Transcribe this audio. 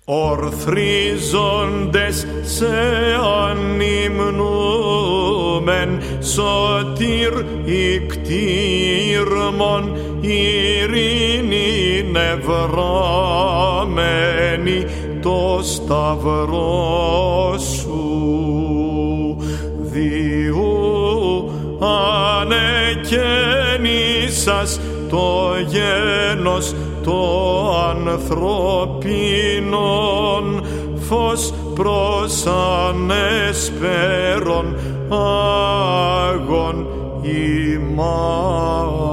Ορθρίζοντες σε ανυμνούμεν, σωτήρ ικτήρμον, ειρήνη νευράμενη, το σταυρό σου. Διού ανεκαίνησας το γένος το ανθρωπίνον, φως προς ανεσπέρον άγων ημάς.